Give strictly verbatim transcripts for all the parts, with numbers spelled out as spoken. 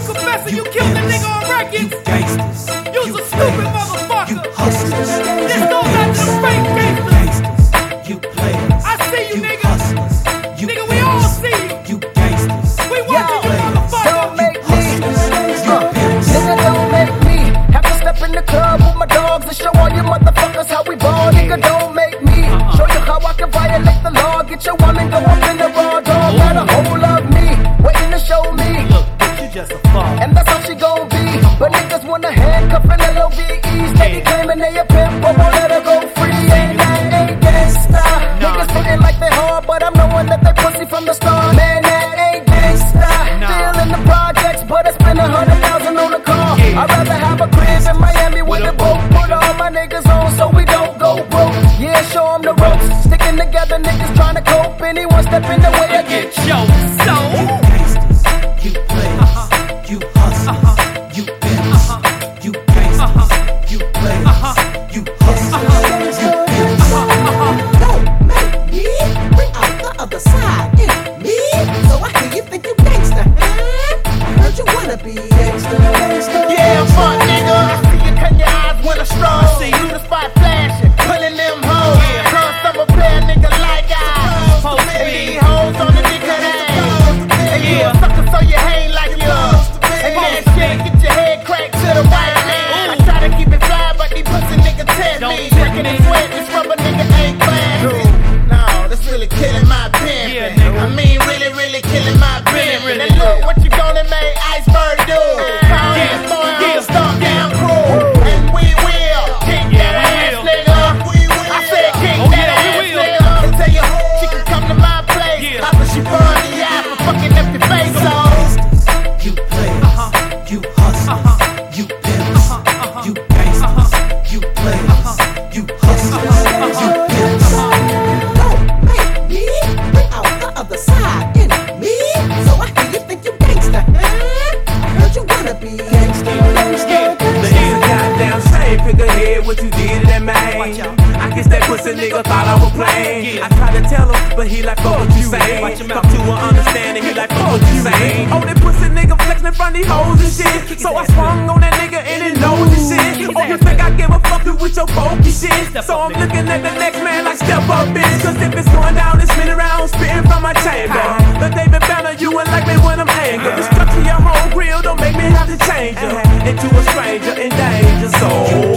confessing you killed the nigga on records. You gangsters. You's a stupid motherfucker. You hustlers. This goes out to the fake gangsters. You players. I see you, You nigga. hustlers. You Nigga, we all see you. You gangsters. We watching you, motherfucker. Don't make me, You uh, pimps. nigga, don't make me have to step in the club with my dogs and show all you motherfuckers how we ball. Nigga, don't make me show you how I can violate the law. Get your woman, go up in the raw dog. Got a hold of me, waiting to show me. Look, bitch, you just a fuck. And that's how she gon' be. But niggas wanna handcuff and L O V E. Steady claiming they a pimp, but won't let her go free. And I ain't gangsta. Niggas sitting like they hard, but I'm knowing that they pussy from the start. Man, that ain't gangsta. Still in the projects, but I spend a hundred thousand on the car. I'd rather have a crib in Miami with a boat. Put all my niggas on so we don't go broke. Yeah, show 'em the ropes. Sticking together, niggas trying to cope. Anyone step in the way, I get choked. So, You gangsters. You players. You hustlers. You pimps. You gangsters. You players. You hustlers. You pimps. Don't make me bring out the other side in me. So I hear you think you gangsta, huh? I heard you wanna be gangsta, gangsta. Yeah, fuck nigga. I see you cut your eyes when I stroll. See you the spot flashing, pulling them hoes. Yeah. Cause I'm a player nigga like I. Supposed to And be. these hoes on the dick of that. And you a sucker so you hang like you. And that shit get your head cracked to the white man. I try to keep it fly, but these pussy niggas test Don't me. tip Breaking me. and sweat, this rubber nigga ain't classy. No, that's really killing my pen. Yeah, nigga. I mean, really, really killing my pen. Really, really And look, do. what you gonna make Iceberg do? Call Yeah, this boy yeah. on start down crew. And we will kick Yeah, that we ass, will. nigga. I said kick Oh, that yeah, we ass, will. nigga. And tell you, she can come to my place. Yeah. After she burn the eye for fucking up your face off. You players. You hustlers. You pimps. You gangsters. You players. You hustlers. You pimps. Don't make me bring out the other side in me. So I hear you think you gangsta, huh? I heard you wanna be gangsta, gangsta, The easy goddamn shame, figure head what you did to that man. I guess that pussy nigga thought I was playing. I tried to tell him, but he like, fuck what you saying. Come to an understanding, he like, fuck what you saying. Oh, that pussy nigga flexing in front of these hoes and shit. So I swung on that nigga and it knows and shit. Oh, you think I give a fuck with your funky shit? So I'm looking at the next man like, step up, bitch. Cause if it's going down, it's spinning around, spitting from my chamber. The David Banner, you ain't like me when I'm angry. The structure your whole grill don't make me have to change her into a stranger in danger. So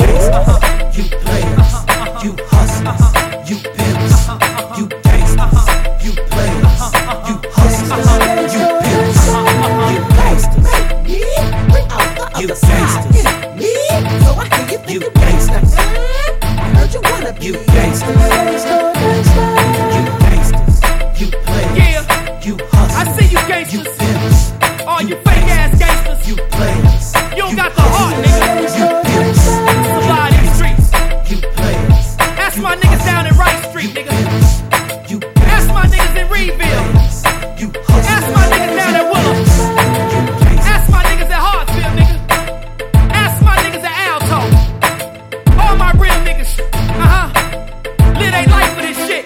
You players. You hustlers. You pimps. You gangsters. You players. You hustlers. You pimps. You gangsters. make me bring out the You other side gangsters. in me. So I hear you think You you gangsta, gangsters. huh? I heard you wanna be You gangsta, gangsta, gangsta. You gangsters. You players. Yeah. You hustlers. I see you You gangsters. pimps. All you fake ass gangsters. You players. You don't got the heart, nigga. You pimps. Survive these streets. You players. Ask my niggas down in Wright Street, nigga. You Ask my niggas in Reedville. You Ask my niggas down at Willem. Ask my niggas at Hartsfield, nigga. Ask my niggas at Alto. All my real niggas. Uh-huh. Live they life for this shit.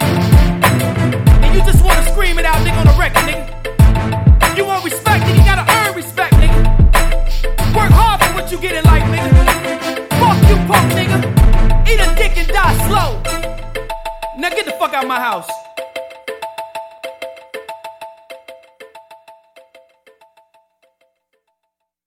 And you just wanna scream it out, nigga, on the record, nigga. You want respect, nigga, you gotta earn respect, nigga. Work hard for what you get in life, nigga. Fuck you, punk nigga. Eat a dick and die slow. Now get the fuck out of my house.